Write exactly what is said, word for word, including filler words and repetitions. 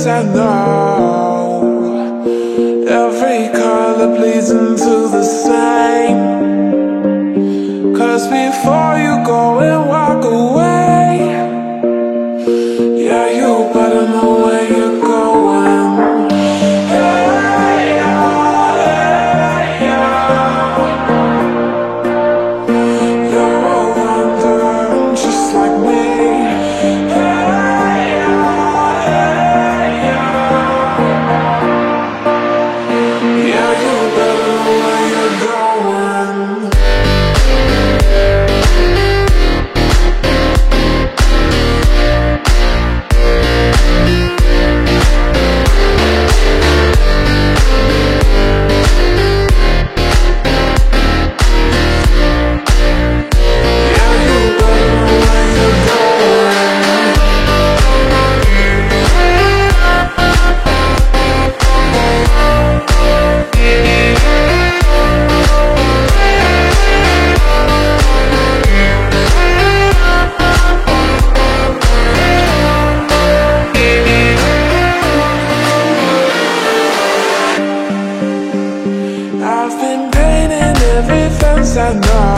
I know. Every color bleeds into the same. Cause before you go and walk away, yeah, you better know where you're going. Hey, yeah, hey, yeah. You're a wanderer just like me. Hey, yeah, hey, yeah. Yeah, you better know where you're going. I've been painting every fence I know.